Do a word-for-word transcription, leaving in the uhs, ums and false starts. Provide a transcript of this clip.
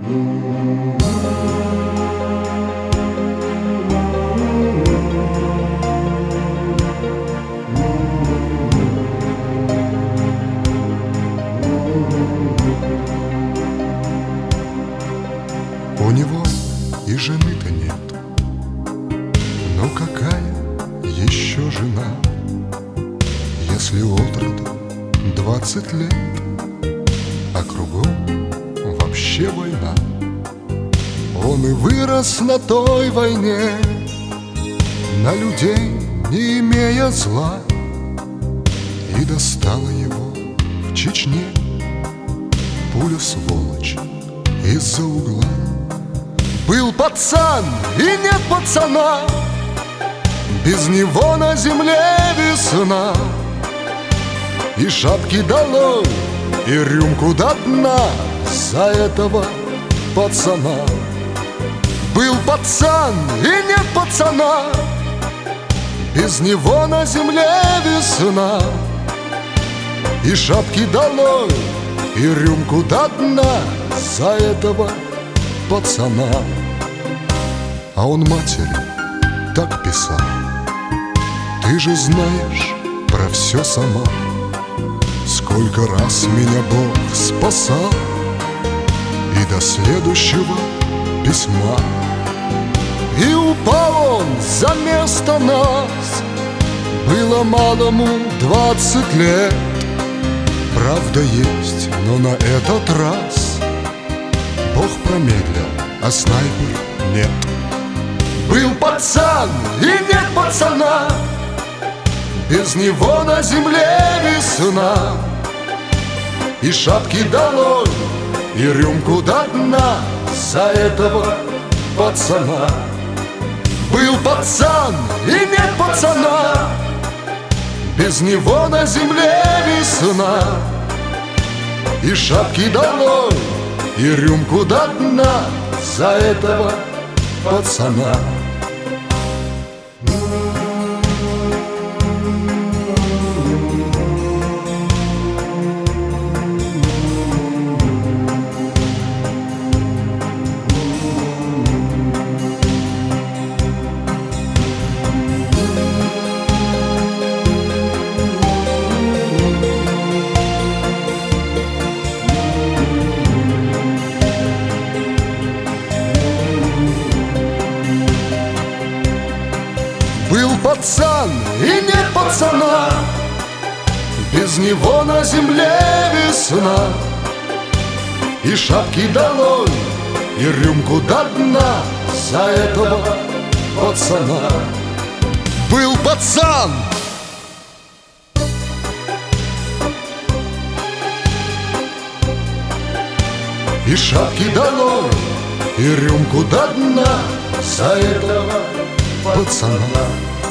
У него и жены-то нет, но какая еще жена, если отроду двадцать лет, а кругом вообще война. Он и вырос на той войне, на людей не имея зла, и достала его в Чечне пуля, сволочь, из-за угла. Был пацан и нет пацана, без него на земле весна. И шапки долой, и рюмку до дна за этого пацана. Был пацан и нет пацана, без него на земле весна. И шапки долой, и рюмку до дна за этого пацана. А он матери так писал: ты же знаешь про все сама, сколько раз меня Бог спасал. И до следующего письма. И упал он за место нас, было малому двадцать лет. Правда есть, но на этот раз Бог промедлил, а снайпер нет. Был пацан и нет пацана, без него на земле весна. И шапки долой, и рюмку до дна за этого пацана. Был пацан и нет пацана, без него на земле весна. И шапки долой, и рюмку до дна за этого пацана. Был пацан и нет пацана, без него на земле весна. И шапки долой, и рюмку до дна за этого пацана. Был пацан! И шапки долой, и рюмку до дна за этого пацана.